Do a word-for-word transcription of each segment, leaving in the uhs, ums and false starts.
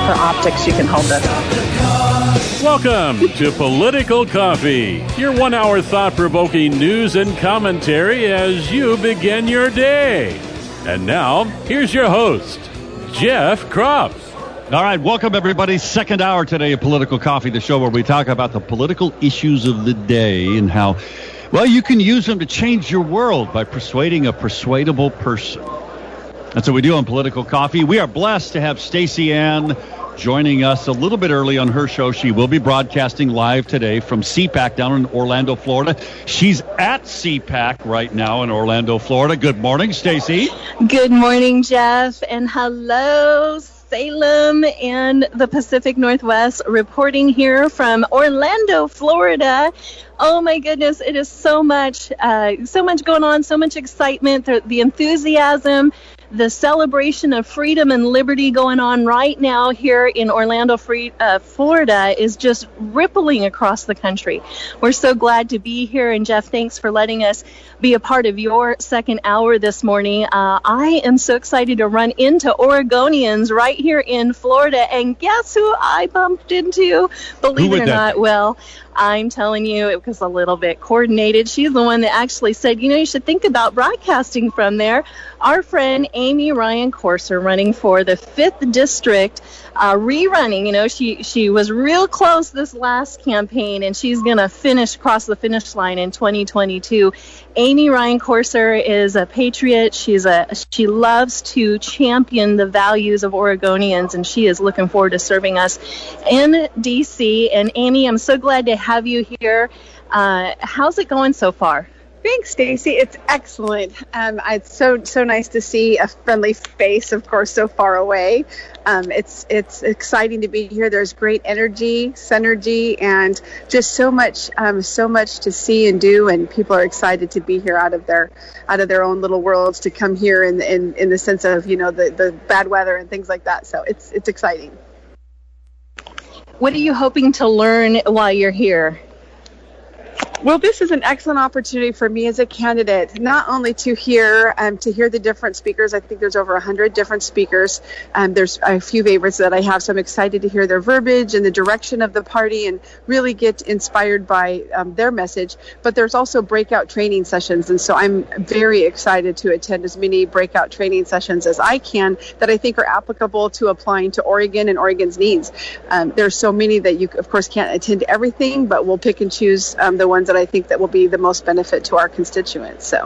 for optics, you can hold this. Welcome to Political Coffee, your one-hour thought-provoking news and commentary as you begin your day. And now, here's your host, Jeff Kropf. All right, welcome everybody. Second hour today of Political Coffee, the show where we talk about the political issues of the day and how, well, you can use them to change your world by persuading a persuadable person. That's what we do on Political Coffee. We are blessed to have Stacey Ann joining us a little bit early on her show. She will be broadcasting live today from C PAC down in Orlando, Florida. She's at C PAC right now in Orlando, Florida. Good morning, Stacey. Good morning, Jeff, and hello, Salem and the Pacific Northwest, reporting here from Orlando, Florida. Oh my goodness, it is so much, uh, so much going on, so much excitement, the, the enthusiasm, the celebration of freedom and liberty going on right now here in Orlando, free, uh, Florida is just rippling across the country. We're so glad to be here, and Jeff, thanks for letting us be a part of your second hour this morning. Uh, I am so excited to run into Oregonians right here in Florida, and guess who I bumped into? Believe it or not, well, I'm telling you, it was a little bit coordinated. She's the one that actually said, you know, you should think about broadcasting from there. Our friend Amy Ryan Courser, running for the fifth District, uh, rerunning. You know, she, she was real close this last campaign, and she's going to finish, cross the finish line in twenty twenty-two. Amy Ryan Courser is a patriot. She's a she loves to champion the values of Oregonians, and she is looking forward to serving us in D C. And Amy, I'm so glad to have you here. Uh, how's it going so far? Thanks, Stacey. It's excellent. Um, it's so so nice to see a friendly face, of course, so far away. Um, it's it's exciting to be here. There's great energy, synergy, and just so much um, so much to see and do. And people are excited to be here out of their out of their own little worlds to come here in in, in the sense of, you know, the, the bad weather and things like that. So it's it's exciting. What are you hoping to learn while you're here? Well, this is an excellent opportunity for me as a candidate, not only to hear um, to hear the different speakers. I think there's over one hundred different speakers. Um, there's a few favorites that I have, so I'm excited to hear their verbiage and the direction of the party and really get inspired by um, their message. But there's also breakout training sessions, and so I'm very excited to attend as many breakout training sessions as I can that I think are applicable to applying to Oregon and Oregon's needs. Um, there's so many that you, of course, can't attend to everything, but we'll pick and choose um, the ones that I think that will be the most benefit to our constituents. So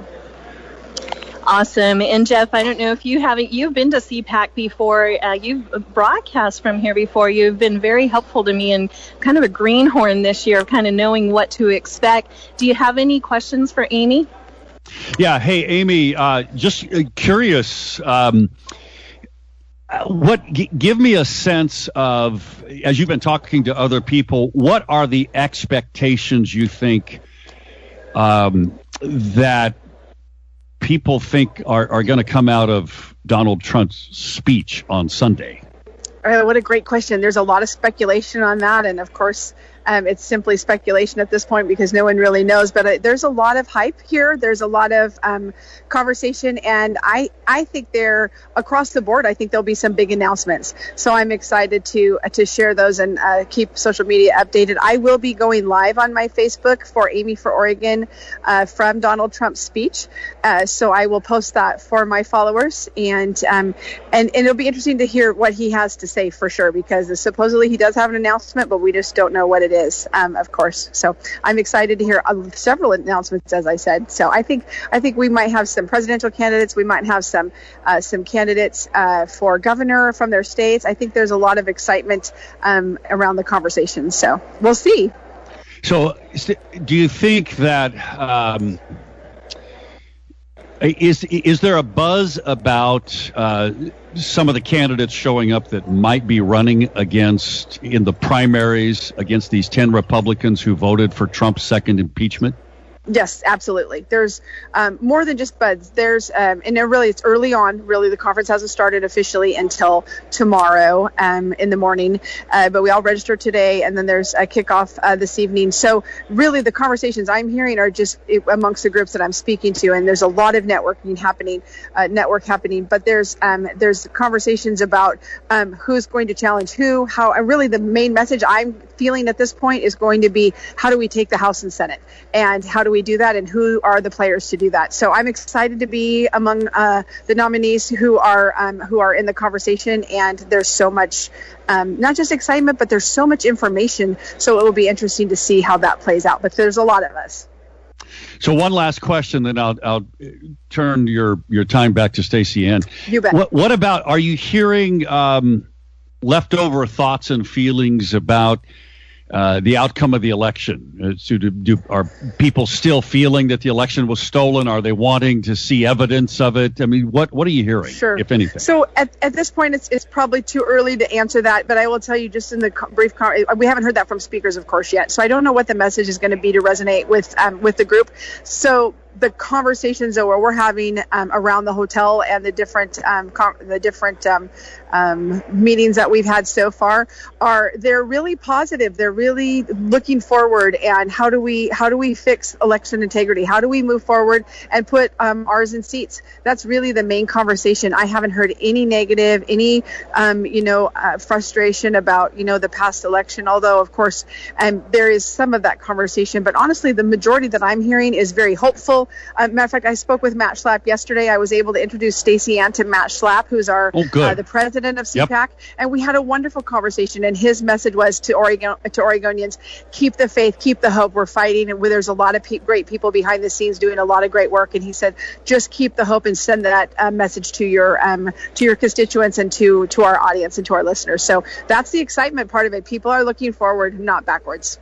awesome. And Jeff, I don't know if you haven't, you've been to C PAC before, uh, you've broadcast from here before. You've been very helpful to me and kind of a greenhorn this year, kind of knowing what to expect. Do you have any questions for Amy? Yeah. Hey, Amy, uh, just curious, um, What g- give me a sense of, as you've been talking to other people, what are the expectations you think um, that people think are, are going to come out of Donald Trump's speech on Sunday? Uh, what a great question. There's a lot of speculation on that, and of course, Um, it's simply speculation at this point because no one really knows. But uh, there's a lot of hype here. There's a lot of um, conversation, and I I think they're across the board. I think there'll be some big announcements. So I'm excited to uh, to share those and uh, keep social media updated. I will be going live on my Facebook for Amy for Oregon uh, from Donald Trump's speech. Uh, so I will post that for my followers, and um and, and it'll be interesting to hear what he has to say for sure, because supposedly he does have an announcement, but we just don't know what it is. Is, um, of course. So I'm excited to hear uh, several announcements, as I said. So I think I think we might have some presidential candidates. We might have some uh, some candidates uh, for governor from their states. I think there's a lot of excitement um, around the conversation. So we'll see. So do you think that um, is is there a buzz about uh, some of the candidates showing up that might be running against in the primaries against these ten Republicans who voted for Trump's second impeachment? Yes, absolutely. There's um, more than just buds. There's, um, and really it's early on. Really, the conference hasn't started officially until tomorrow um, in the morning. Uh, but we all registered today, and then there's a kickoff uh, this evening. So really, the conversations I'm hearing are just amongst the groups that I'm speaking to, and there's a lot of networking happening, uh, network happening. But there's um, there's conversations about um, who's going to challenge who, how. And really, the main message I'm feeling at this point is going to be how do we take the House and Senate, and how do we do that, and who are the players to do that. So I'm excited to be among uh, the nominees who are um, who are in the conversation, and there's so much um, not just excitement, but there's so much information, so it will be interesting to see how that plays out. But there's a lot of us. So one last question, then I'll I'll turn your your time back to Stacey Ann. You bet. What, what about, are you hearing um, leftover thoughts and feelings about Uh, the outcome of the election? Uh, so do, do, are people still feeling that the election was stolen? Are they wanting to see evidence of it? I mean, what what are you hearing, sure. if anything? So at, at this point, it's it's probably too early to answer that, but I will tell you just in the co- brief, con- we haven't heard that from speakers, of course, yet. So I don't know what the message is going to be to resonate with um, with the group. So the conversations that we're having um, around the hotel and the different um, com- the different um, um, meetings that we've had so far are they're really positive. They're really looking forward, and how do we how do we fix election integrity? How do we move forward and put um, ours in seats? That's really the main conversation. I haven't heard any negative, any um, you know uh, frustration about you know the past election. Although of course um, there is some of that conversation, but honestly, the majority that I'm hearing is very hopeful. Uh, matter of fact, I spoke with Matt Schlapp yesterday. I was able to introduce Stacey Ann to Matt Schlapp, who's our oh, uh, the president of C PAC, yep. And we had a wonderful conversation. And his message was to Oregon to Oregonians: keep the faith, keep the hope. We're fighting, and there's a lot of pe- great people behind the scenes doing a lot of great work. And he said, just keep the hope and send that uh, message to your um, to your constituents and to to our audience and to our listeners. So that's the excitement part of it. People are looking forward, not backwards.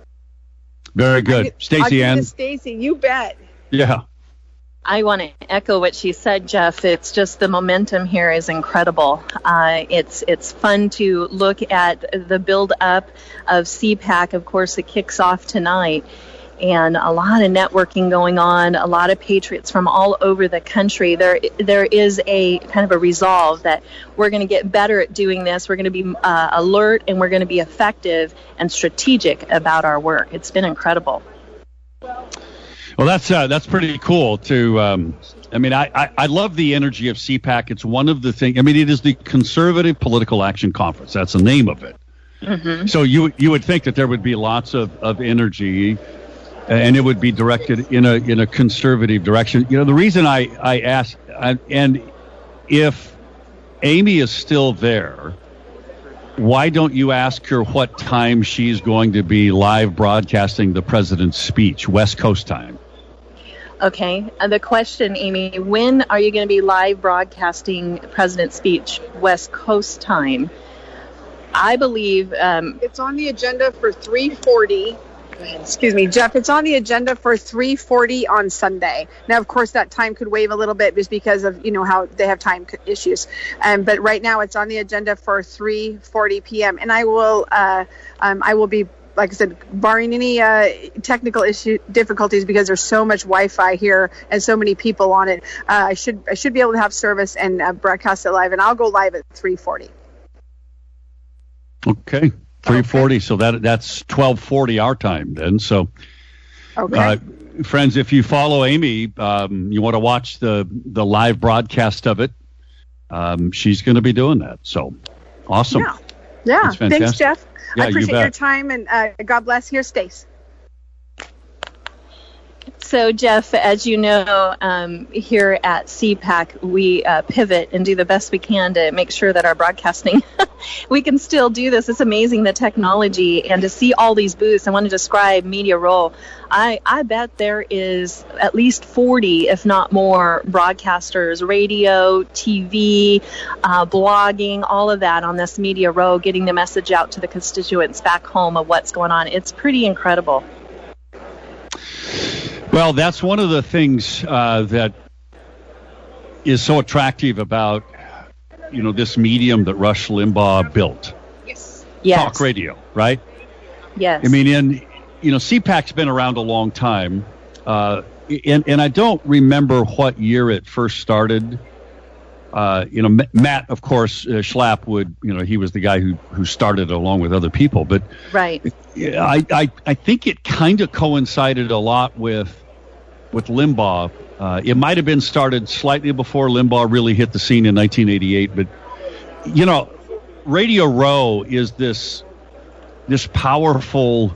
Very good, Stacey Ann. Stacey, you bet. Yeah. I want to echo what she said, Jeff. It's just the momentum here is incredible. Uh, it's it's fun to look at the build up of C PAC. Of course, it kicks off tonight, and a lot of networking going on. A lot of patriots from all over the country. There there is a kind of a resolve that we're going to get better at doing this. We're going to be uh, alert, and we're going to be effective and strategic about our work. It's been incredible. Well, that's uh, that's pretty cool to. Um, I mean, I, I, I love the energy of C PAC. It's one of the things. I mean, it is the Conservative Political Action Conference. That's the name of it. Mm-hmm. So you you would think that there would be lots of, of energy, and it would be directed in a in a conservative direction. You know, the reason I I asked, I, and if Amy is still there, why don't you ask her what time she's going to be live broadcasting the president's speech, West Coast time? Okay. Uh, the question, Amy, when are you going to be live broadcasting President's speech, West Coast time? I believe um, it's on the agenda for three forty. Excuse me, Jeff. It's on the agenda for three forty on Sunday. Now, of course, that time could wave a little bit just because of you know how they have time issues. Um, but right now, it's on the agenda for three forty p.m. And I will, uh, um, I will be. Like I said, barring any uh, technical issue difficulties, because there's so much Wi-Fi here and so many people on it, uh, I should I should be able to have service and uh, broadcast it live. And I'll go live at three forty. Okay, three forty. Okay. So that that's twelve forty our time then. So, okay, uh, friends, if you follow Amy, um, you want to watch the the live broadcast of it. Um, she's going to be doing that. So, awesome. Yeah, yeah. Thanks, Jeff. Yeah, I appreciate you your time, and uh, God bless. Here's Stace. So, Jeff, as you know, um, here at C PAC, we uh, pivot and do the best we can to make sure that our broadcasting, we can still do this. It's amazing, the technology, and to see all these booths. I want to describe Media Roll. I, I bet there is at least forty, if not more, broadcasters, radio, T V, uh, blogging, all of that on this Media Row, getting the message out to the constituents back home of what's going on. It's pretty incredible. Well, that's one of the things uh, that is so attractive about, you know, this medium that Rush Limbaugh built. Yes. Yes. Talk radio, right? Yes. I mean, in you know, C PAC's been around a long time, uh, and, and I don't remember what year it first started. Uh, you know, M- Matt, of course, uh, Schlapp would, you know, he was the guy who, who started it along with other people. But right. I, I, I think it kind of coincided a lot with with Limbaugh. Uh, it might have been started slightly before Limbaugh really hit the scene in nineteen eighty-eight. But, you know, Radio Row is this this powerful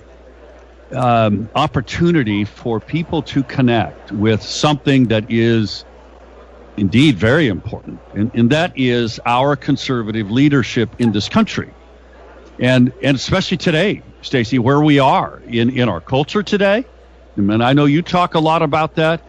um, opportunity for people to connect with something that is indeed very important, and, and that is our conservative leadership in this country. And and especially today, Stacey, where we are in, in our culture today. And I know you talk a lot about that.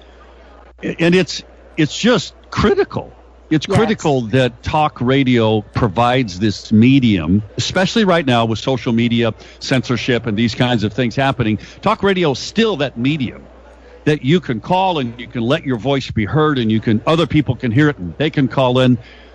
And it's it's just critical. It's yes. critical that talk radio provides this medium, especially right now with social media, censorship, and these kinds of things happening. Talk radio is still that medium that you can call and you can let your voice be heard, and you can other people can hear it and they can call in.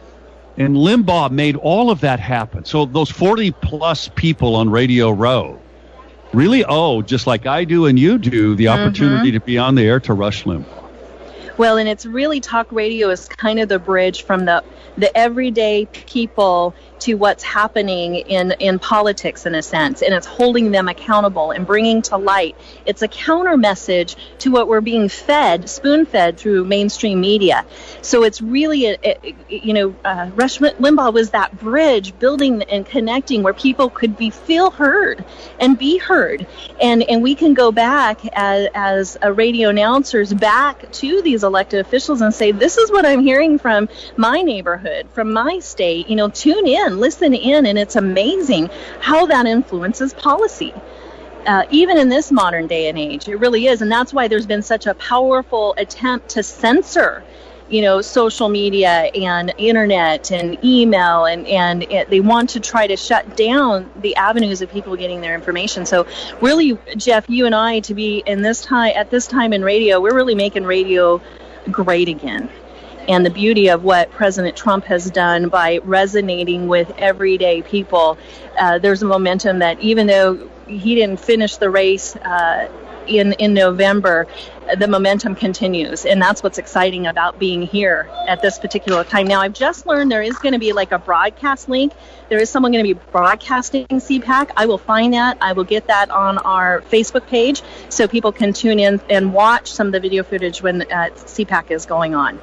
And Limbaugh made all of that happen. So those forty plus people on Radio Row really owe, just like I do and you do, the mm-hmm. opportunity to be on the air to Rush Limbaugh. Well, and it's really, talk radio is kind of the bridge from the the everyday people to what's happening in, in politics, in a sense, and it's holding them accountable and bringing to light. It's a counter message to what we're being fed, spoon-fed through mainstream media. So it's really, a, a, you know, uh, Rush Limbaugh was that bridge building and connecting where people could be feel heard and be heard. And and we can go back as, as a radio announcers back to these elected officials and say, this is what I'm hearing from my neighborhood, from my state. You know, tune in, listen in, and it's amazing how that influences policy. Uh, even in this modern day and age, it really is. And that's why there's been such a powerful attempt to censor, you know, social media and internet and email, and, and it, they want to try to shut down the avenues of people getting their information. So really, Jeff, you and I, to be in this time, at this time in radio, we're really making radio great again. And the beauty of what President Trump has done by resonating with everyday people, uh, there's a momentum that even though he didn't finish the race uh, in, in November, the momentum continues. And that's what's exciting about being here at this particular time. Now, I've just learned there is going to be like a broadcast link. There is someone going to be broadcasting C PAC. I will find that. I will get that on our Facebook page so people can tune in and watch some of the video footage when uh, C PAC is going on.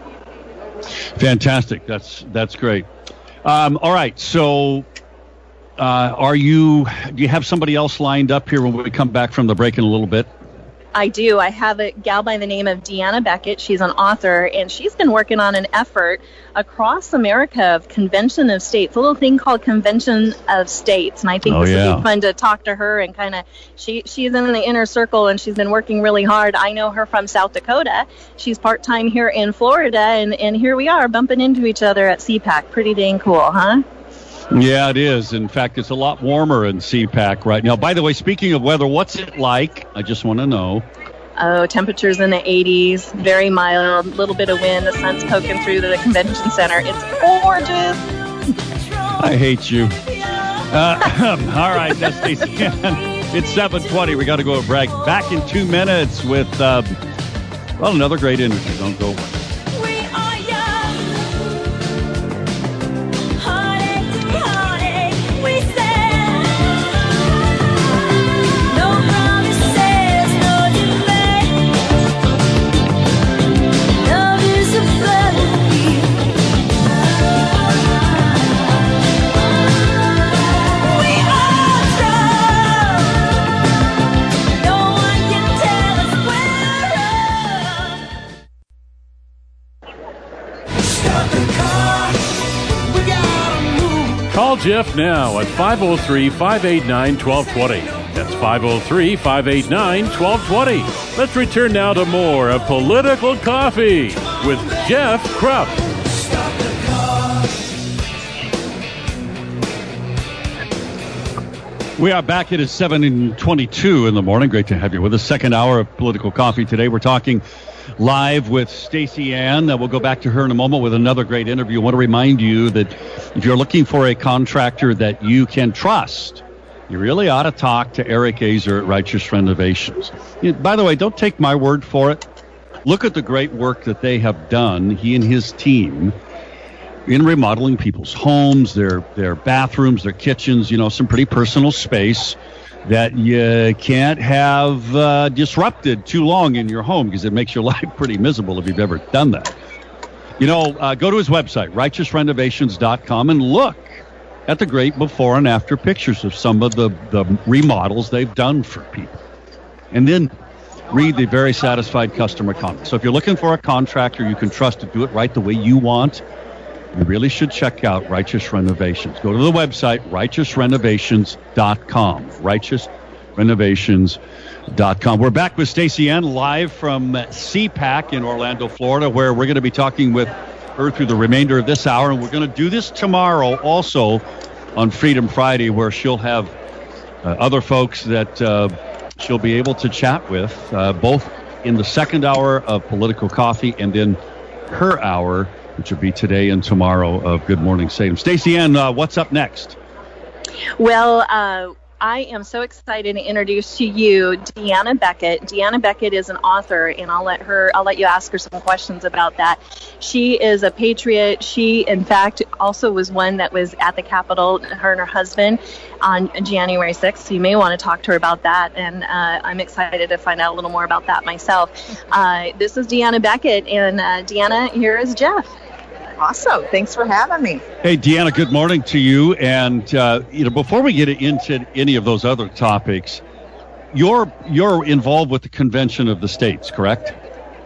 Fantastic. That's that's great. Um, all right. So uh, are you, do you have somebody else lined up here when we come back from the break in a little bit? I do. I have a gal by the name of Deanna Beckett. She's an author, and she's been working on an effort across America of Convention of States, a little thing called Convention of States. And I think oh, this yeah. would be fun to talk to her and kind of, she she's in the inner circle, and she's been working really hard. I know her from South Dakota. She's part-time here in Florida, and, and here we are bumping into each other at C PAC. Pretty dang cool, huh? Yeah, it is. In fact, it's a lot warmer in C PAC right now. By the way, speaking of weather, what's it like? I just want to know. Oh, temperatures in the eighties, very mild, a little bit of wind, the sun's poking through the convention center. It's gorgeous. I hate you. Uh, all right, that's Stacey. It's seven twenty. We got to go a break. Back in two minutes with, uh, well, another great interview. Don't go away. Call Jeff now at five oh three, five eight nine, one two two zero. That's five oh three, five eight nine, one two two zero. Let's return now to more of Political Coffee with Jeff Krupp. We are back. It is seven twenty-two in the morning. Great to have you with us. Second hour of Political Coffee today. We're talking live with Stacey Ann. Uh, we'll go back to her in a moment with another great interview. I want to remind you that if you're looking for a contractor that you can trust, you really ought to talk to Eric Azer at Righteous Renovations. By the way, don't take my word for it. Look at the great work that they have done, he and his team, in remodeling people's homes, their their bathrooms, their kitchens, you know, some pretty personal space that you can't have uh, disrupted too long in your home because it makes your life pretty miserable if you've ever done that. You know, uh, go to his website, righteous renovations dot com, and look at the great before and after pictures of some of the, the remodels they've done for people. And then read the very satisfied customer comments. So if you're looking for a contractor you can trust to do it right the way you want, you really should check out Righteous Renovations. Go to the website, righteous renovations dot com. righteous renovations dot com. We're back with Stacey Ann live from C PAC in Orlando, Florida, where we're going to be talking with her through the remainder of this hour. And we're going to do this tomorrow also on Freedom Friday, where she'll have uh, other folks that uh, she'll be able to chat with, uh, both in the second hour of Political Coffee and then her hour, which will be today and tomorrow, of Good Morning Salem. Stacey Ann, uh, what's up next? Well, uh, I am so excited to introduce to you Deanna Beckett. Deanna Beckett is an author, and I'll let her, I'll let you ask her some questions about that. She is a patriot. She, in fact, also was one that was at the Capitol, her and her husband, on January sixth. So you may want to talk to her about that, and uh, I'm excited to find out a little more about that myself. Uh, this is Deanna Beckett, and uh, Deanna, here is Jeff. Awesome. Thanks for having me. Hey, Deanna, good morning to you. And, uh, you know, before we get into any of those other topics, you're you're involved with the Convention of the States, correct?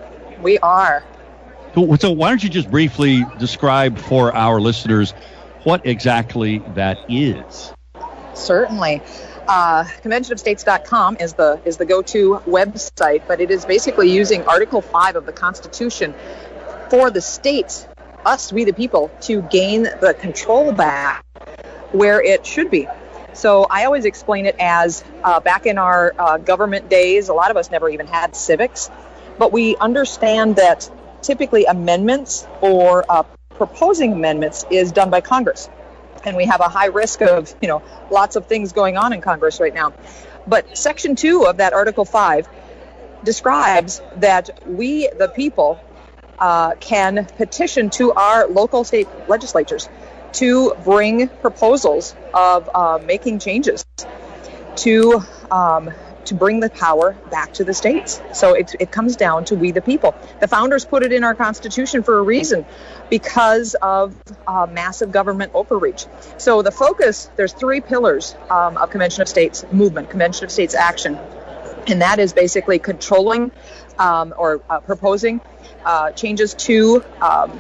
We are. So, so why don't you just briefly describe for our listeners what exactly that is? Certainly. Uh, convention of states dot com is the is the go-to website, but it is basically using Article five of the Constitution for the states, us, we the people, to gain the control back where it should be. So I always explain it as uh, back in our uh, government days, a lot of us never even had civics, but we understand that typically amendments or uh, proposing amendments is done by Congress. And we have a high risk of, you know, lots of things going on in Congress right now. But Section two of that Article five describes that we, the people, Uh, can petition to our local state legislatures to bring proposals of uh, making changes to um, to bring the power back to the states. So it, it comes down to we the people. The founders put it in our Constitution for a reason, because of uh, massive government overreach. So the focus, there's three pillars um, of Convention of States movement, Convention of States action, and that is basically controlling um, or uh, proposing Uh, changes to um,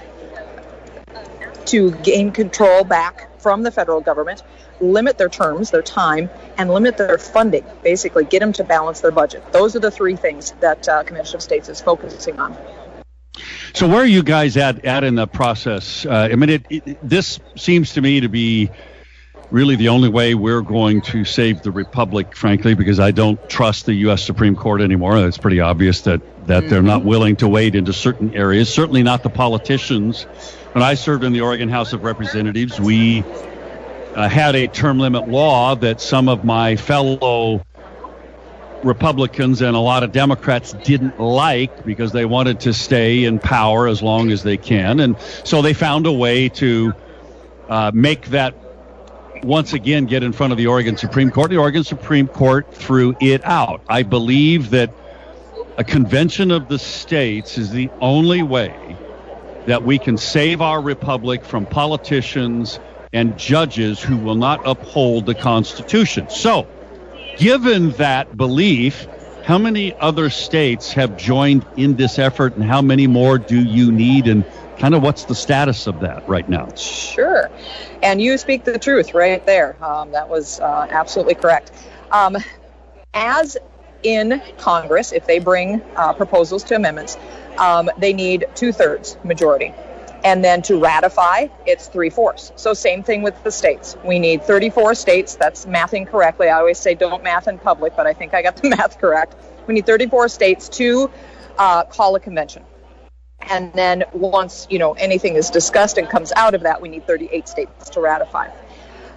to gain control back from the federal government, limit their terms, their time, and limit their funding. Basically, get them to balance their budget. Those are the three things that uh, Convention of States is focusing on. So, where are you guys at at in the process? Uh, I mean, it, it, this seems to me to be really the only way we're going to save the republic, frankly, because I don't trust the U S Supreme Court anymore. It's pretty obvious that, that mm-hmm. they're not willing to wade into certain areas, certainly not the politicians. When I served in the Oregon House of Representatives, we uh, had a term limit law that some of my fellow Republicans and a lot of Democrats didn't like because they wanted to stay in power as long as they can. And so they found a way to uh, make that once again get in front of the Oregon Supreme Court. The Oregon Supreme Court threw it out. I believe that a convention of the states is the only way that we can save our republic from politicians and judges who will not uphold the Constitution. So, given that belief, how many other states have joined in this effort, and how many more do you need, and kind of what's the status of that right now? Sure. And you speak the truth right there. Um, that was uh, absolutely correct. Um, as in Congress, if they bring uh, proposals to amendments, um, they need two-thirds majority. And then to ratify, it's three-fourths. So same thing with the states. We need thirty-four states. That's mathing correctly. I always say don't math in public, but I think I got the math correct. We need thirty-four states to uh, call a convention. And then once, you know, anything is discussed and comes out of that, we need thirty-eight states to ratify.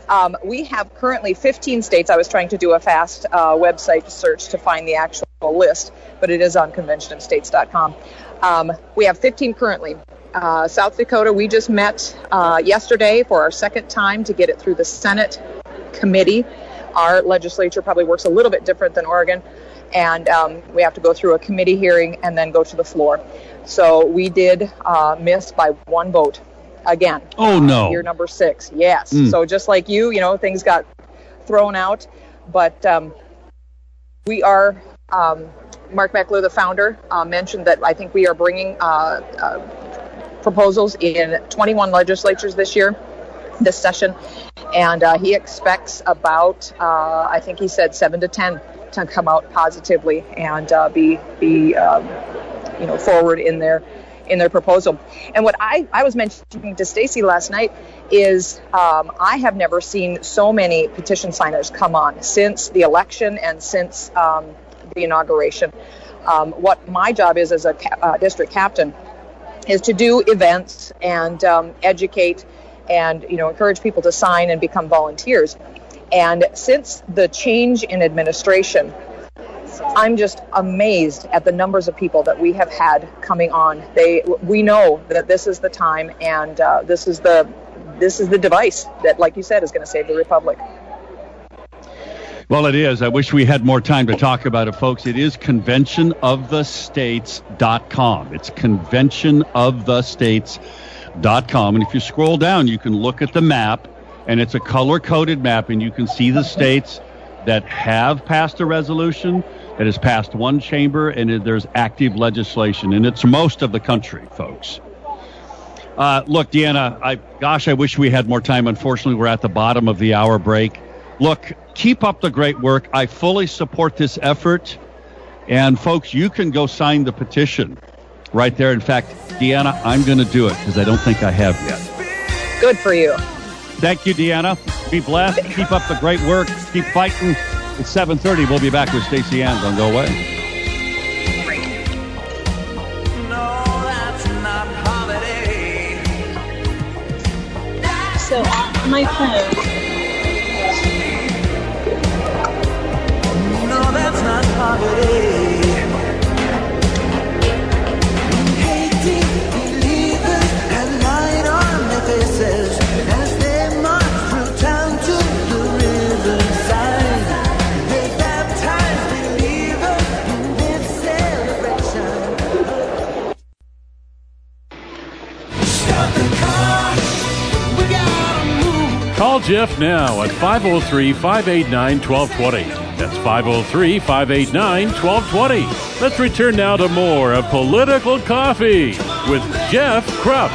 Um, we have currently fifteen states. I was trying to do a fast uh, website search to find the actual list, but it is on convention of states dot com. Um, we have fifteen currently. Uh, South Dakota, we just met uh, yesterday for our second time to get it through the Senate committee. Our legislature probably works a little bit different than Oregon, and um, we have to go through a committee hearing and then go to the floor. So we did uh, miss by one vote again. Oh, no. Uh, year number six, yes. Mm. So just like you, you know, things got thrown out, but um, we are, um, Mark Meckler, the founder, uh, mentioned that I think we are bringing uh, uh, proposals in twenty-one legislatures this year, this session, and uh, he expects about, uh, I think he said seven to ten to come out positively and uh, be, be um, you know, forward in their in their proposal. And what I, I was mentioning to Stacy last night is um, I have never seen so many petition signers come on since the election and since um, the inauguration. Um, what my job is as a ca- uh, district captain is to do events and um, educate and, you know, encourage people to sign and become volunteers. And since the change in administration, I'm just amazed at the numbers of people that we have had coming on. They, we know that this is the time, and uh, this is the this is the device that, like you said, is going to save the republic. Well, it is. I wish we had more time to talk about it, folks. It is convention of the states dot com. It's convention of the states dot com. And if you scroll down, you can look at the map, and it's a color-coded map, and you can see the states that have passed a resolution, that has passed one chamber, and there's active legislation. And it's most of the country, folks. Uh, look, Deanna, I, gosh, I wish we had more time. Unfortunately, we're at the bottom of the hour break. Look, keep up the great work. I fully support this effort. And, folks, you can go sign the petition right there. In fact, Deanna, I'm going to do it because I don't think I have yet. Good for you. Thank you, Deanna. Be blessed. Keep up the great work. Keep fighting. It's seven thirty. We'll be back with Stacey Ann. Don't go away. No, that's not holiday. So, my phone. No, that's not holiday. Hating believers have light on their faces as they march through town to the riverside. They baptize believers in this celebration. Stop the car, we gotta move. Call Jeff now at five oh three, five eight nine, one two two zero. That's five oh three, five eight nine, one two two zero. Let's return now to more of Political Coffee with Jeff Krupp.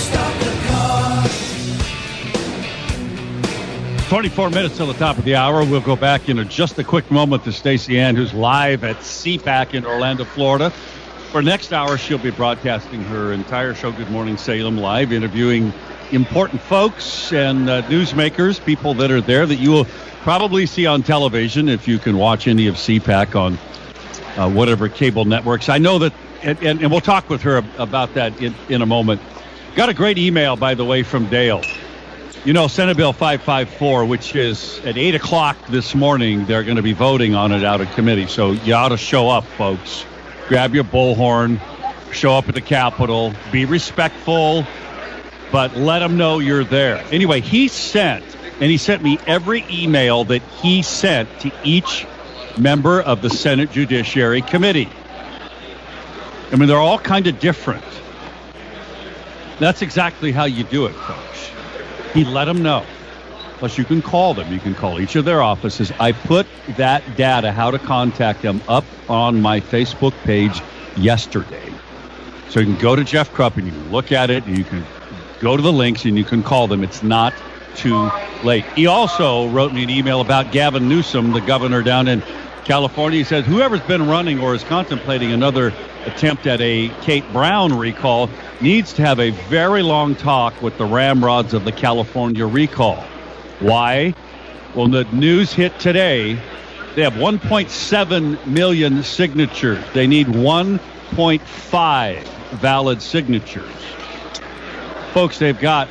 twenty-four minutes till the top of the hour. We'll go back in just a quick moment to Stacey Ann, who's live at C PAC in Orlando, Florida. For next hour, she'll be broadcasting her entire show, Good Morning Salem, live, interviewing important folks and uh, newsmakers, people that are there that you will probably see on television if you can watch any of C PAC on uh, whatever cable networks. I know that, and, and, and we'll talk with her about that in, in a moment. Got a great email, by the way, from Dale. You know, Senate Bill five fifty-four, which is at eight o'clock this morning, they're going to be voting on it out of committee. So you ought to show up, folks. Grab your bullhorn, show up at the Capitol, be respectful, but let them know you're there. Anyway, he sent, and he sent me every email that he sent to each member of the Senate Judiciary Committee. I mean, they're all kind of different. That's exactly how you do it, folks. He let them know. Plus, you can call them. You can call each of their offices. I put that data, how to contact them, up on my Facebook page yesterday. So you can go to Jeff Krupp and you can look at it, and you can go to the links and you can call them. It's not too late. He also wrote me an email about Gavin Newsom, the governor down in California. He says, whoever's been running or is contemplating another attempt at a Kate Brown recall needs to have a very long talk with the ramrods of the California recall. Why? Well, the news hit today. They have one point seven million signatures. They need one point five valid signatures. Folks, they've got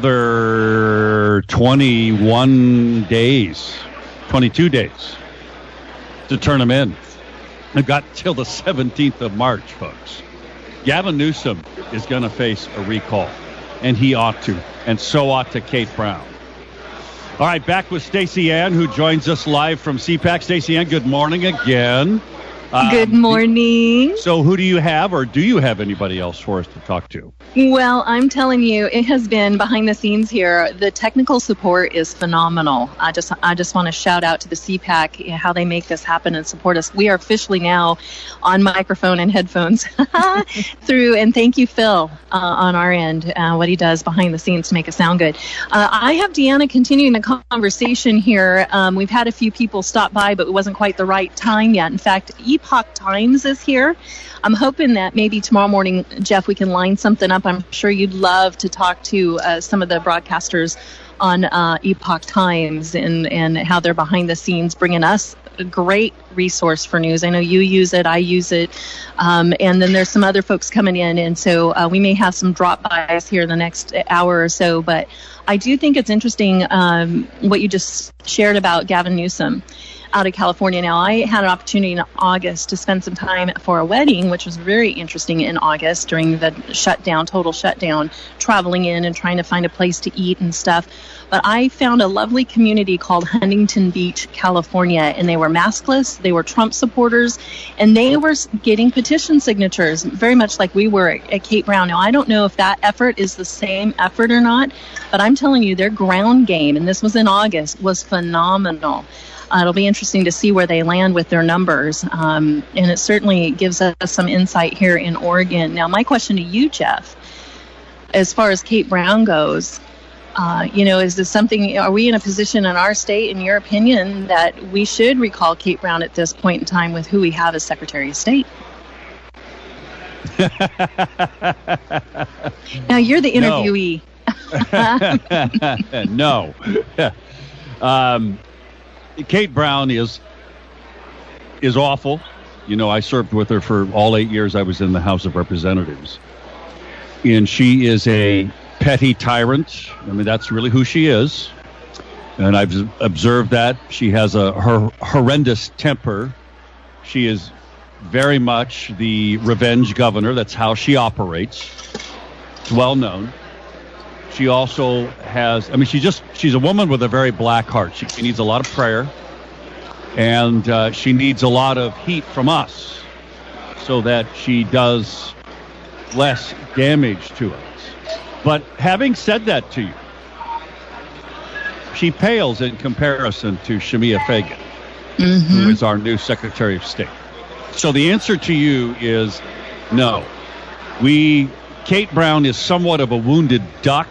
another twenty-one days, twenty-two days to turn them in. They've got till the seventeenth of March, folks. Gavin Newsom is going to face a recall, and he ought to, and so ought to Kate Brown. All right, back with Stacey Ann, who joins us live from C PAC. Stacey Ann, good morning again. Um, Good morning. So who do you have, or do you have anybody else for us to talk to? Well, I'm telling you, it has been behind the scenes here. The technical support is phenomenal. I just I just want to shout out to the C PAC, how they make this happen and support us. We are officially now on microphone and headphones through, and thank you, Phil, uh, on our end, uh, what he does behind the scenes to make us sound good. Uh, I have Deanna continuing the conversation here. Um, we've had a few people stop by, but it wasn't quite the right time yet. In fact, Epoch Times is here. I'm hoping that maybe tomorrow morning, Jeff, we can line something up. I'm sure you'd love to talk to uh, some of the broadcasters on uh, Epoch Times and, and how they're behind the scenes bringing us a great resource for news. I know you use it, I use it, um, and then there's some other folks coming in, and so uh, we may have some drop-bys here in the next hour or so, but I do think it's interesting um, what you just shared about Gavin Newsom out of California. Now, I had an opportunity in August to spend some time for a wedding, which was very interesting in August during the shutdown, total shutdown, traveling in and trying to find a place to eat and stuff. But I found a lovely community called Huntington Beach, California, and they were maskless, they were Trump supporters, and they were getting petition signatures, very much like we were at Kate Brown. Now, I don't know if that effort is the same effort or not, but I'm telling you, their ground game, and this was in August, was phenomenal. Uh, it'll be interesting to see where they land with their numbers, um, and it certainly gives us some insight here in Oregon. Now, my question to you, Jeff, as far as Kate Brown goes, uh, you know, is this something, are we in a position in our state, in your opinion, that we should recall Kate Brown at this point in time with who we have as Secretary of State? Now, you're the interviewee. No. no. um, Kate Brown is is awful. You know, I served with her for all eight years I was in the House of Representatives. And she is a petty tyrant. I mean, that's really who she is. And I've observed that. She has a her horrendous temper. She is very much the revenge governor. That's how she operates. It's well known. She also has, I mean, she just, she's a woman with a very black heart. She, she needs a lot of prayer, and uh, she needs a lot of heat from us so that she does less damage to us. But having said that to you, she pales in comparison to Shemia Fagan, mm-hmm. who is our new Secretary of State. So the answer to you is no. We... Kate Brown is somewhat of a wounded duck,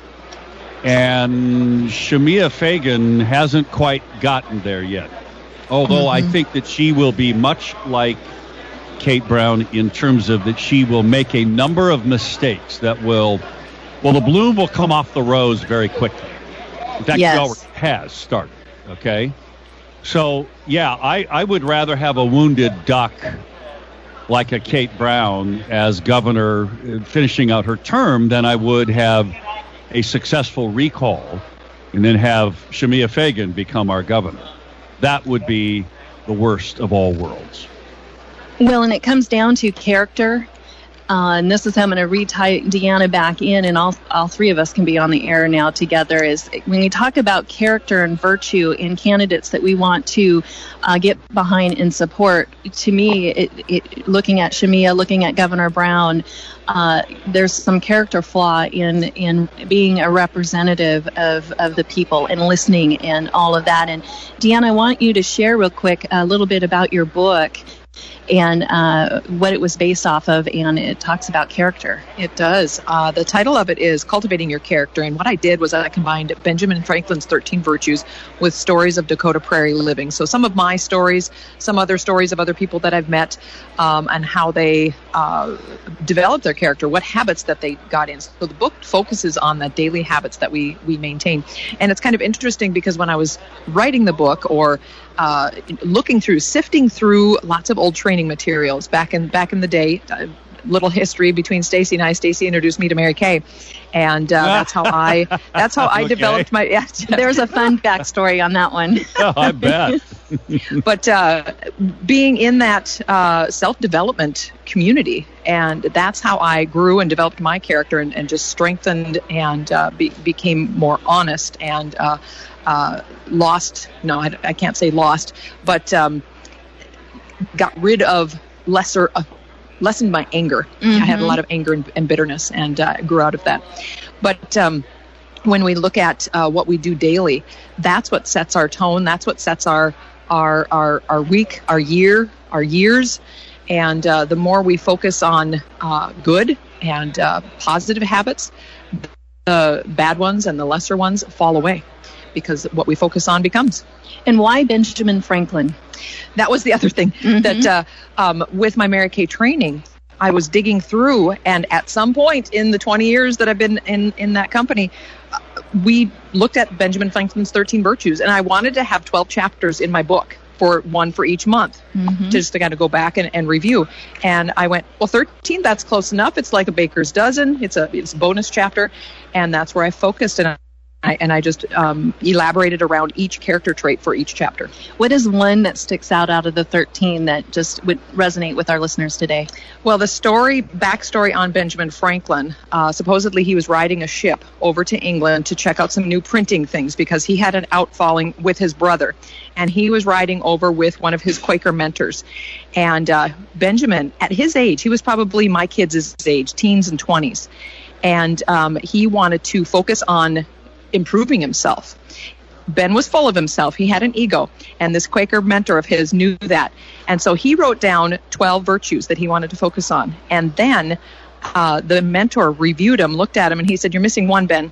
and Shemia Fagan hasn't quite gotten there yet. Although mm-hmm. I think that she will be much like Kate Brown in terms of that she will make a number of mistakes that will, well, the bloom will come off the rose very quickly. In fact, yes. it already has started, okay? So, yeah, I, I would rather have a wounded duck like a Kate Brown as governor finishing out her term than I would have a successful recall and then have Shemia Fagan become our governor. That would be the worst of all worlds. Well, and it comes down to character. Uh, and this is how I'm going to re-tie Deanna back in, and all all three of us can be on the air now together, is when you talk about character and virtue in candidates that we want to uh, get behind and support, to me, it, it, looking at Shemia, looking at Governor Brown, uh, there's some character flaw in, in being a representative of, of the people and listening and all of that. And Deanna, I want you to share real quick a little bit about your book and uh, what it was based off of, and it talks about character. It does. Uh, the title of it is Cultivating Your Character, and what I did was I combined Benjamin Franklin's thirteen Virtues with stories of Dakota Prairie living. So some of my stories, some other stories of other people that I've met, um, and how they uh, developed their character, what habits that they got in. So the book focuses on the daily habits that we, we maintain. And it's kind of interesting because when I was writing the book, or uh, looking through, sifting through lots of old training materials back in back in the day, uh, little history between Stacy and I. Stacy introduced me to Mary Kay, and uh, that's how I that's how I Okay. developed my. Yeah, There's a fun backstory on that one. Oh, I bet. but uh, being in that uh, self-development community, and that's how I grew and developed my character, and, and just strengthened and uh, be, became more honest and uh, uh, lost. No, I, I can't say lost, but um, got rid of lesser, uh, lessened my anger. I had a lot of anger and, and bitterness, and uh, grew out of that. But um, when we look at uh, what we do daily, that's what sets our tone. That's what sets our our our, our week, our year, our years. And uh, the more we focus on uh, good and uh, positive habits, the bad ones and the lesser ones fall away, because what we focus on becomes. And why Benjamin Franklin? That was the other thing that uh, um, with my Mary Kay training, I was digging through, and at some point in the twenty years that I've been in, in that company, uh, we looked at Benjamin Franklin's thirteen Virtues, and I wanted to have twelve chapters in my book, for one for each month, just to kind of go back and, and review. And I went, well, thirteen, that's close enough. It's like a baker's dozen. It's a it's a bonus chapter, and that's where I focused, and I, and I just um, elaborated around each character trait for each chapter. What is one that sticks out out of the thirteen that just would resonate with our listeners today? Well, the story, backstory on Benjamin Franklin, uh, supposedly he was riding a ship over to England to check out some new printing things because he had an outfalling with his brother. And he was riding over with one of his Quaker mentors. And uh, Benjamin, at his age, he was probably my kids' age, teens and twenties. And um, he wanted to focus on improving himself. Ben was full of himself. He had an ego. And this Quaker mentor of his knew that. And so he wrote down twelve virtues that he wanted to focus on. And then uh, the mentor reviewed him, looked at him, and he said, "You're missing one, Ben."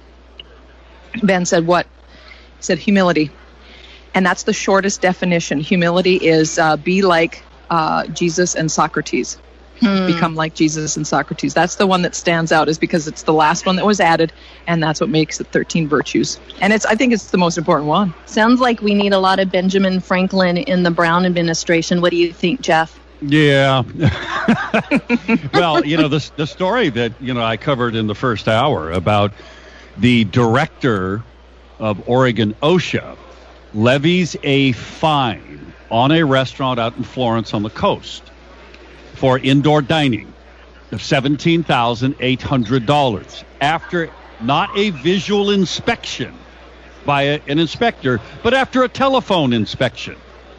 Ben said, "What?" He said, "Humility." And that's the shortest definition. Humility is uh, be like uh, Jesus and Socrates. Hmm. Become like Jesus and Socrates. That's the one that stands out, is because it's the last one that was added, and that's what makes it thirteen virtues. And it's I think it's the most important one. Sounds like we need a lot of Benjamin Franklin in the Brown administration. What do you think, Jeff? Yeah. Well, you know, the, the story that, you know, I covered in the first hour about the director of Oregon OSHA levies a fine on a restaurant out in Florence on the coast for indoor dining of seventeen thousand eight hundred dollars after not a visual inspection by a, an inspector, but after a telephone inspection.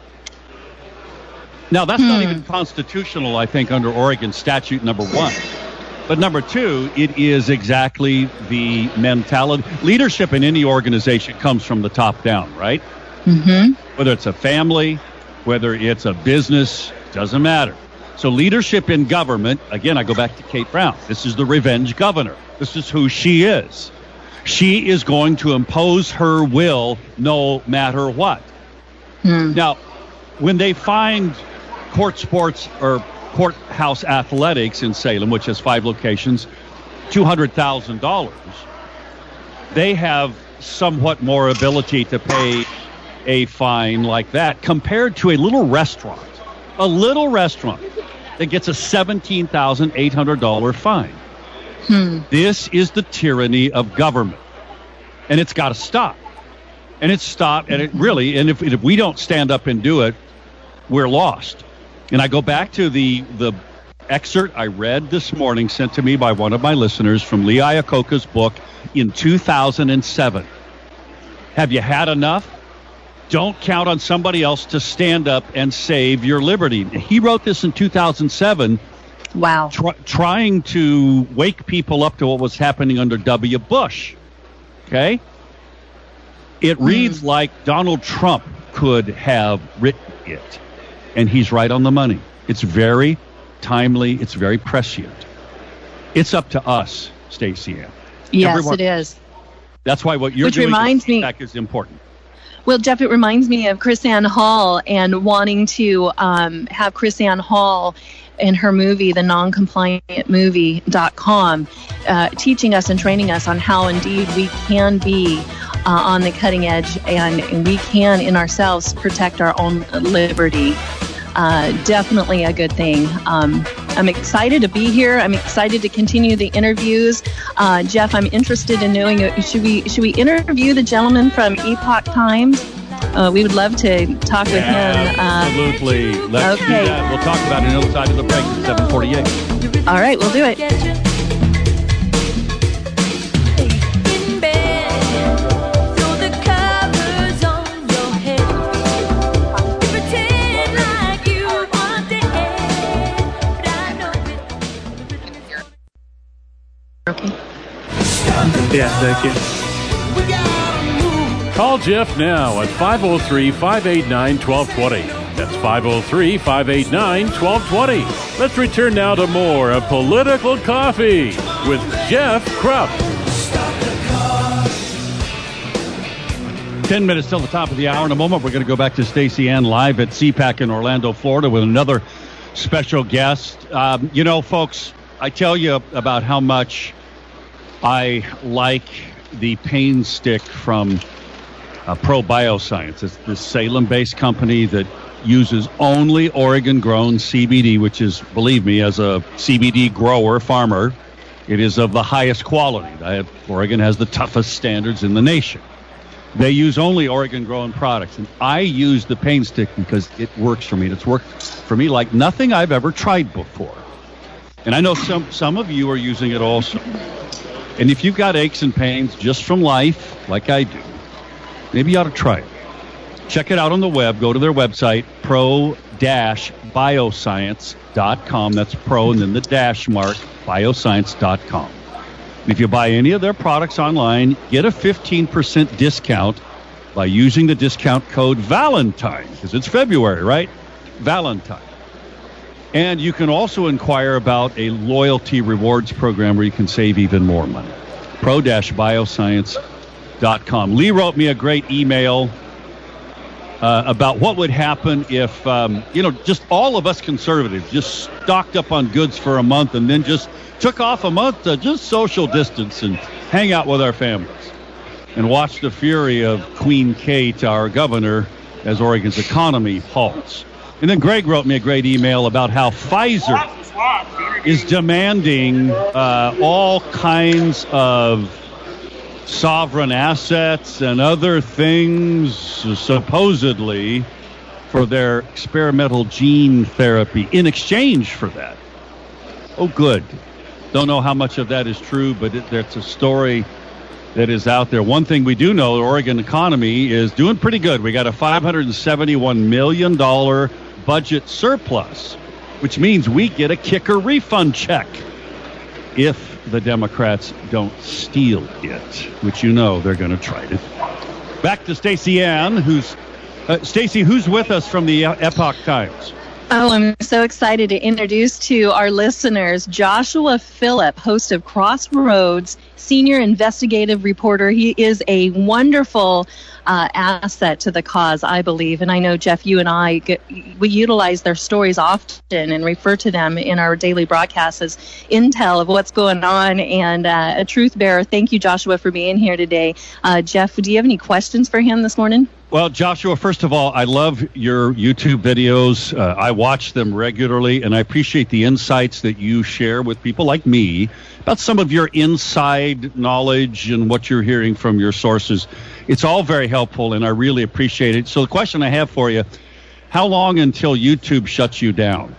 Now, that's hmm. not even constitutional, I think, under Oregon statute number one. But number two, it is exactly the mentality. Leadership in any organization comes from the top down, right? Mm-hmm. Whether it's a family, whether it's a business, doesn't matter. So leadership in government, again, I go back to Kate Brown. This is the revenge governor. This is who she is. She is going to impose her will no matter what. Hmm. Now, when they find court sports or courthouse athletics in Salem, which has five locations, two hundred thousand dollars, they have somewhat more ability to pay a fine like that compared to a little restaurant, a little restaurant that gets a seventeen thousand eight hundred dollars fine. Hmm. This is the tyranny of government, and it's got to stop. And it's stopped, and it really, and if, if we don't stand up and do it, we're lost. And I go back to the the excerpt I read this morning, sent to me by one of my listeners, from Lee Iacocca's book in two thousand seven. Have you had enough? Don't count on somebody else to stand up and save your liberty. He wrote this in two thousand seven. Wow. Try, trying to wake people up to what was happening under W. Bush. Okay? It reads mm. like Donald Trump could have written it. And he's right on the money. It's very timely. It's very prescient. It's up to us, Stacey Ann. Yes, Everyone, it is. That's why what you're Which doing reminds me, is important. Well, Jeff, it reminds me of KrisAnne Hall and wanting to um, have KrisAnne Hall in her movie, the non compliant movie dot com, uh, teaching us and training us on how indeed we can be uh, on the cutting edge, and, and we can in ourselves protect our own liberty. Uh, definitely a good thing. Um, I'm excited to be here. I'm excited to continue the interviews. Uh, Jeff, I'm interested in knowing, uh, should we should we interview the gentleman from Epoch Times? Uh, we would love to talk with him. Uh, Absolutely. Let's okay. do that. We'll talk about it on the other side of the break at seven forty-eight. All right, we'll do it. Okay. Yeah, thank you. Call Jeff now at five oh three, five eight nine, one two two zero. That's five oh three, five eight nine, one two two zero. Let's return now to more of Political Coffee with Jeff Krupp. Ten minutes till the top of the hour. In a moment, we're going to go back to Stacey Ann live at C PAC in Orlando, Florida, with another special guest. Um, you know, folks, I tell you about how much I like the pain stick from uh, Pro Bioscience. It's this Salem-based company that uses only Oregon-grown C B D, which is, believe me, as a C B D grower, farmer, it is of the highest quality. I, Oregon has the toughest standards in the nation. They use only Oregon-grown products, and I use the pain stick because it works for me. And it's worked for me like nothing I've ever tried before. And I know some, some of you are using it also. And if you've got aches and pains just from life, like I do, maybe you ought to try it. Check it out on the web. Go to their website, pro dash bioscience dot com. That's pro and then the dash mark, bioscience dot com. And if you buy any of their products online, get a fifteen percent discount by using the discount code Valentine, because it's February, right? Valentine. And you can also inquire about a loyalty rewards program where you can save even more money. pro dash bioscience dot com. Lee wrote me a great email uh, about what would happen if, um, you know, just all of us conservatives just stocked up on goods for a month and then just took off a month to just social distance and hang out with our families and watch the fury of Queen Kate, our governor, as Oregon's economy halts. And then Greg wrote me a great email about how Pfizer is demanding uh, all kinds of sovereign assets and other things, supposedly, for their experimental gene therapy in exchange for that. Oh, good. Don't know how much of that is true, but it, that's a story that is out there. One thing we do know, the Oregon economy is doing pretty good. We got a five hundred seventy-one million dollars budget surplus, which means we get a kicker refund check if the Democrats don't steal it, which you know they're going to try to. Back to Stacey Ann, who's uh, Stacey, who's with us from the Epoch Times. Oh, I'm so excited to introduce to our listeners Joshua Phillip, host of Crossroads, senior investigative reporter. He is a wonderful uh, asset to the cause, I believe. And I know, Jeff, you and I, get, we utilize their stories often and refer to them in our daily broadcasts as intel of what's going on, and uh, a truth bearer. Thank you, Joshua, for being here today. Uh, Jeff, do you have any questions for him this morning? Well, Joshua, first of all, I love your YouTube videos. Uh, I watch them regularly, and I appreciate the insights that you share with people like me about some of your inside knowledge and what you're hearing from your sources. It's all very helpful, and I really appreciate it. So the question I have for you, how long until YouTube shuts you down?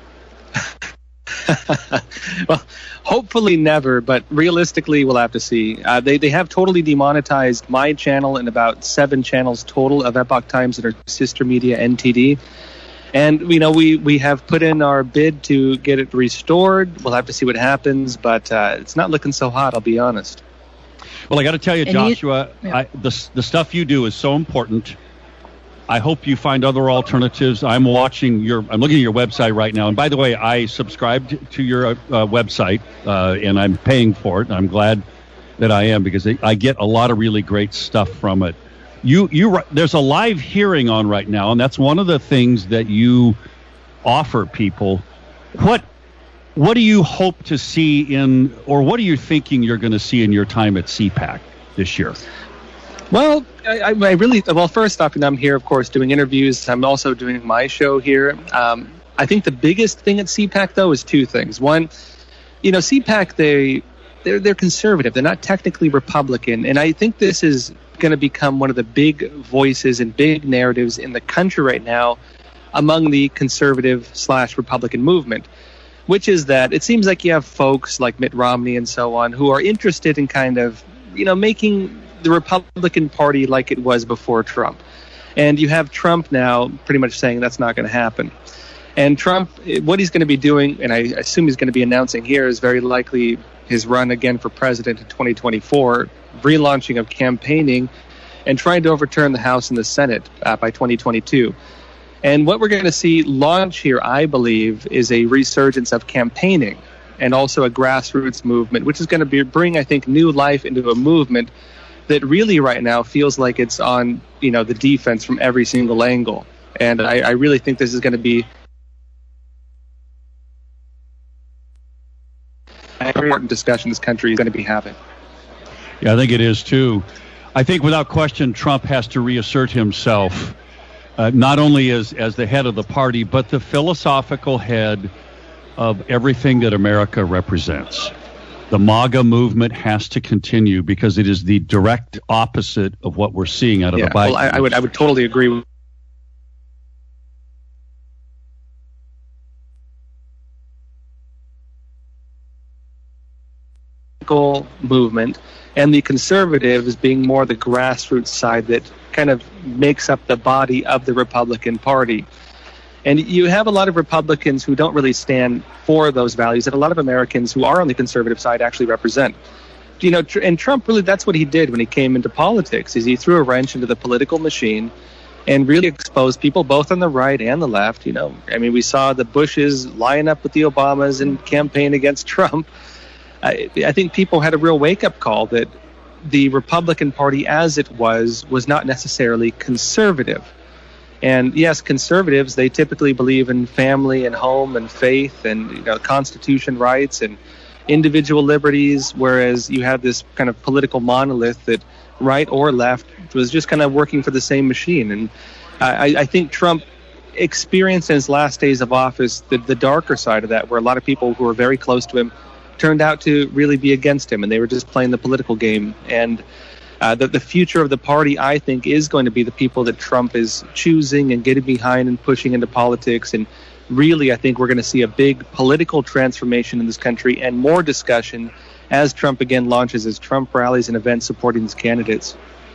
Well, hopefully never, but realistically, we'll have to see. Uh, they, they have totally demonetized my channel and about seven channels total of Epoch Times that are sister media N T D. And, you know, we, we have put in our bid to get it restored. We'll have to see what happens, but uh, it's not looking so hot, I'll be honest. Well, I got to tell you, And Joshua, you- yeah. I, the, the stuff you do is so important. I hope you find other alternatives. I'm watching your, I'm looking at your website right now. And by the way, I subscribed to your uh, website, uh, and I'm paying for it. And I'm glad that I am, because I, I get a lot of really great stuff from it. You, you, there's a live hearing on right now, and that's one of the things that you offer people. What, what do you hope to see in, or what are you thinking you're going to see in your time at C PAC this year? Well, I, I really, well, first off, I'm here, of course, doing interviews. I'm also doing my show here. Um, I think the biggest thing at C PAC, though, is two things. One, you know, C PAC, they, they're, they're conservative. They're not technically Republican. And I think this is going to become one of the big voices and big narratives in the country right now among the conservative slash Republican movement, which is that it seems like you have folks like Mitt Romney and so on who are interested in kind of, you know, making the Republican Party like it was before Trump. And you have Trump now pretty much saying that's not going to happen. And Trump, what he's going to be doing, and I assume he's going to be announcing here, is very likely his run again for president in twenty twenty-four, relaunching of campaigning, and trying to overturn the House and the Senate uh, by twenty twenty-two. And what we're going to see launch here, I believe, is a resurgence of campaigning and also a grassroots movement, which is going to be, bring, I think, new life into a movement that really right now feels like it's on, you know, the defense from every single angle. And I, I really think this is going to be an important discussion this country is going to be having. Yeah, I think it is, too. I think without question, Trump has to reassert himself, uh, not only as, as the head of the party, but the philosophical head of everything that America represents. The MAGA movement has to continue because it is the direct opposite of what we're seeing out of yeah, the Biden. Well, I, I would I would totally agree with movement, and the conservatives being more the grassroots side that kind of makes up the body of the Republican Party. And you have a lot of Republicans who don't really stand for those values that a lot of Americans who are on the conservative side actually represent. You know, and Trump really, that's what he did when he came into politics, is he threw a wrench into the political machine and really exposed people both on the right and the left. You know, I mean, we saw the Bushes line up with the Obamas and campaign against Trump. I, I think people had a real wake-up call that the Republican Party as it was was not necessarily conservative. And yes, conservatives, they typically believe in family and home and faith and, you know, Constitution rights and individual liberties, whereas you have this kind of political monolith that right or left was just kind of working for the same machine. And I, I think Trump experienced in his last days of office the, the darker side of that, where a lot of people who were very close to him turned out to really be against him, and they were just playing the political game. And uh, the, the future of the party, I think, is going to be the people that Trump is choosing and getting behind and pushing into politics. And really, I think we're going to see a big political transformation in this country and more discussion as Trump again launches his Trump rallies and events supporting his candidates.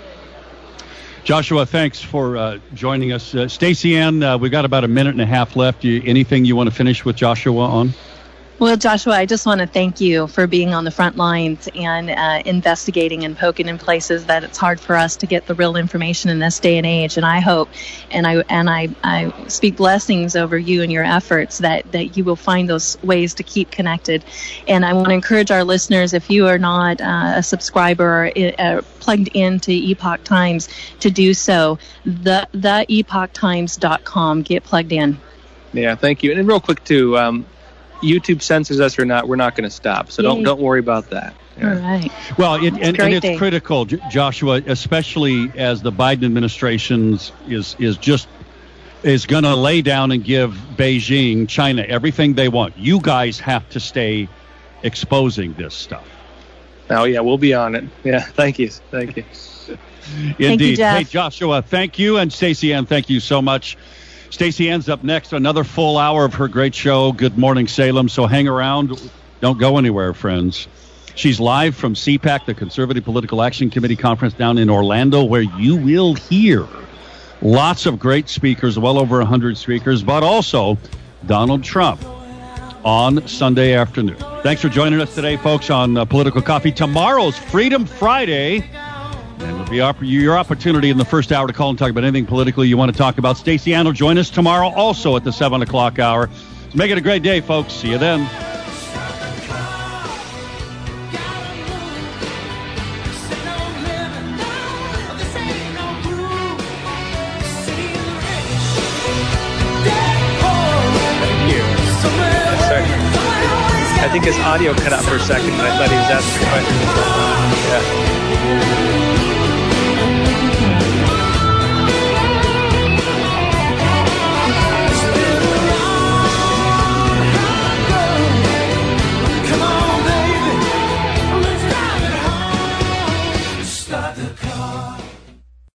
Joshua, thanks for uh, joining us. Uh, Stacey Ann, uh, we've got about a minute and a half left. You, anything you want to finish with Joshua on? Well, Joshua, I just want to thank you for being on the front lines and uh, investigating and poking in places that it's hard for us to get the real information in this day and age. And I hope, and I and I, I speak blessings over you and your efforts that, that you will find those ways to keep connected. And I want to encourage our listeners, if you are not uh, a subscriber or uh, plugged into Epoch Times, to do so. The the epoch times dot com. Get plugged in. Yeah, thank you. And real quick too. Um, YouTube censors us or not, we're not going to stop. So Yay. don't don't worry about that. Yeah. All right. Well, it, and, and it's day. critical, J- Joshua, especially as the Biden administration is is just is going to lay down and give Beijing, China, everything they want. You guys have to stay exposing this stuff. Oh yeah, we'll be on it. Yeah, thank you, thank you. Indeed. Thank you, Jeff. Hey, Joshua, thank you, and Stacey Ann, thank you so much. Stacey Ann's up next, another full hour of her great show, Good Morning Salem. So hang around. Don't go anywhere, friends. She's live from C PAC, the Conservative Political Action Committee conference down in Orlando, where you will hear lots of great speakers, well over one hundred speakers, but also Donald Trump on Sunday afternoon. Thanks for joining us today, folks, on uh, Political Coffee. Tomorrow's Freedom Friday. And it'll be op- your opportunity in the first hour to call and talk about anything politically you want to talk about. Stacey Ann will join us tomorrow also at the seven o'clock hour. So make it a great day, folks. See you then. I think his audio cut out for a second, but I thought he was asking a question. Yeah.